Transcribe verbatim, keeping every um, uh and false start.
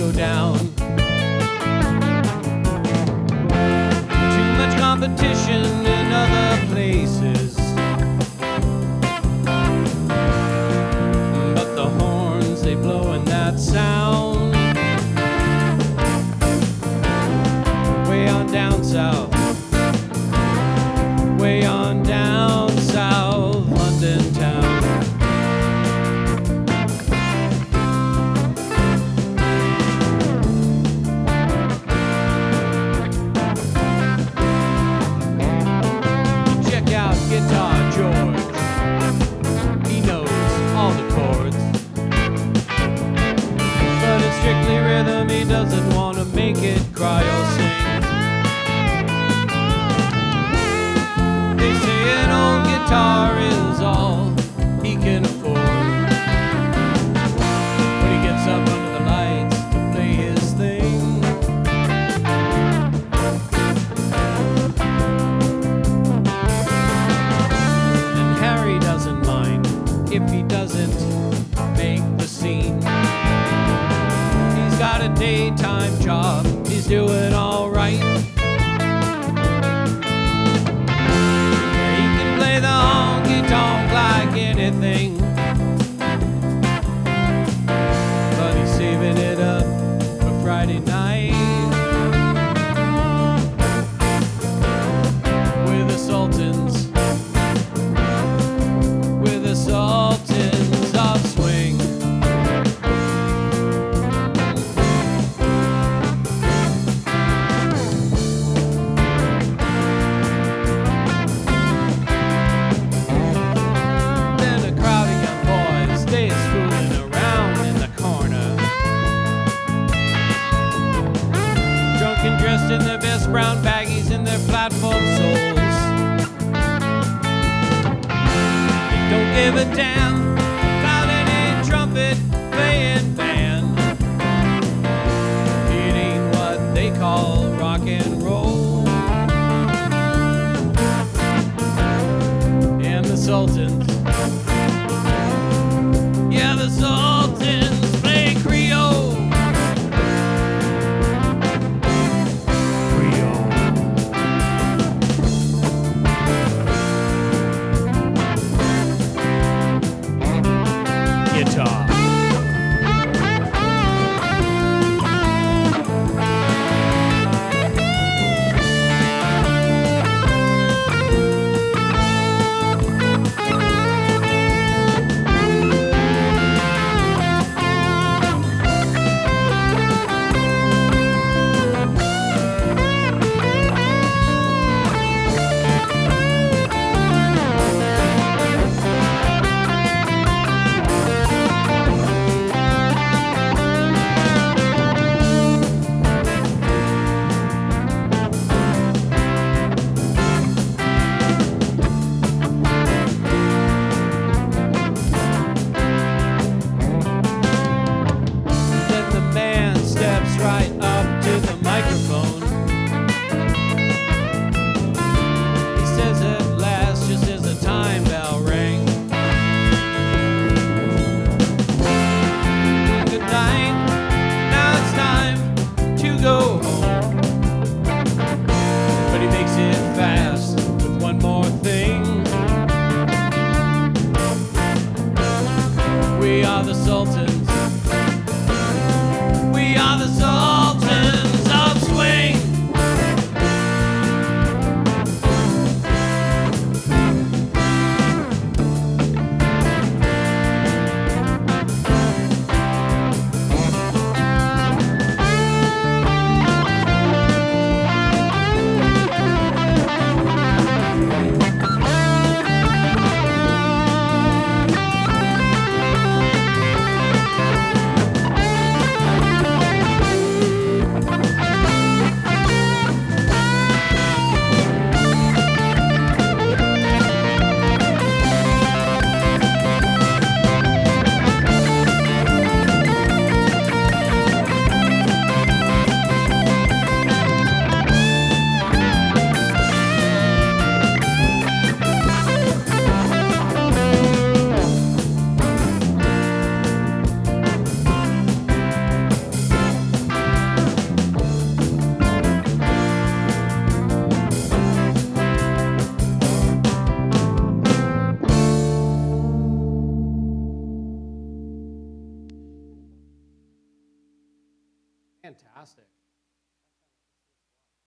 go down. Too much competition in other places, but the horns, they blow in that sound. Way on down south, way on down south, London town. Check out Guitar George, he knows all the chords, but it's strictly rhythm, he doesn't want to make it cry or sing. They say an old guitar is all he can afford. When he gets up under the lights to play his thing, and Harry doesn't mind if he doesn't make the scene. He's got a daytime job, he's doing all right. Play the honky-tonk like anything, but he's saving it up for Friday night with the Sultans, with the Sultans of Swing. Dressed in their best brown baggies and their platform soles. They don't give a damn about any trumpet playing band. It ain't what they call rock and roll. And the Sultans, yeah, the Sultans play Creole. Guitar. Right up to the microphone. He says at last, just as the time bell rang, good night, now it's time to go home. But he makes it fast with one more thing. We are the Sultans, we are the Sultans of Swing. Fantastic.